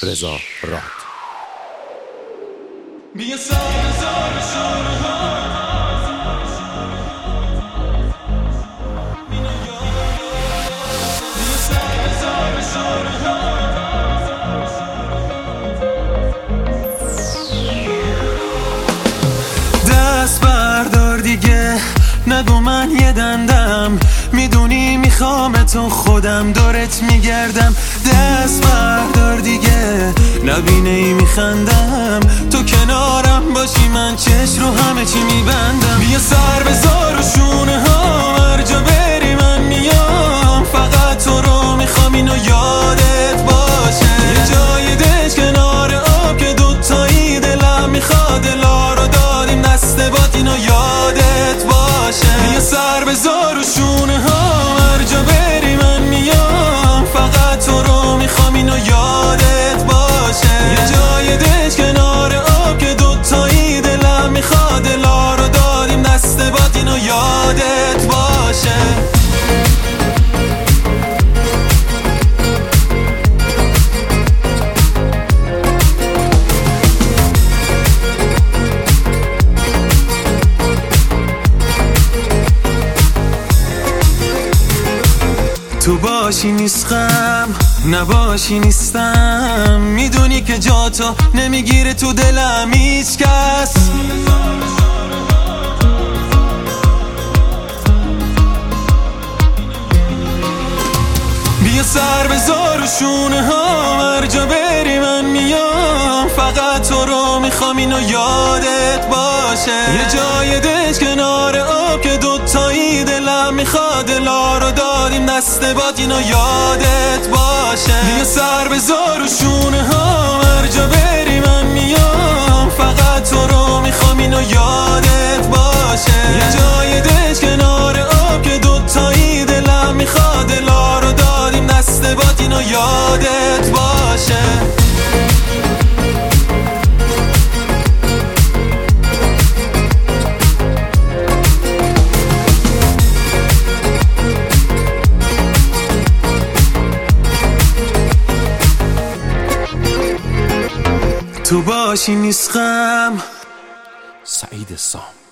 رضا راد. بیا سازار شورها دست بردار دیگه، نگو من یه دندم، میدونی میخوام تو خودم دورت میگردم. دست بردار دیگه، نبینه ای میخندم، تو کنارم باشی من چشم رو همه چی میبندم. بیا سر بذار و شونه ها، هر جا بری من میام، فقط تو رو میخوام اینو یادت باشه. یه جای دش کنار آب که دوتایی دلم میخواد، دلا رو دادیم دست باد اینو یادت باشه. بیا سر بذار و شونه ها، هر جا بری من میام، فقط تو رو میخوام اینو یادت باشه. یه جای دش کنار آب که دوتایی دلم میخواد، دلا رو دادیم دست باد اینو یادت باشه. تو باشی نیستم، نباشی نیستم، میدونی که جا تو نمیگیره تو دلم هیچ کس. بیا سر بذار و شونه ها، هر جا بری من میام، فقط تو رو میخوام اینو یادت باشه. یه جای دش کنار آب که دوتایی دلم میخواد، دلا رو دادیم دست باد اینو یادت باشه. بیا سر بذار و شونه ها، هر جا بری من میام، فقط تو رو میخوام اینو یادت باشه. یه جای دش کنار آب که دوتایی دلم میخواد، دلا رو دادیم دست باد اینو یادت باشه. تو باشی نیستم. سعید سام.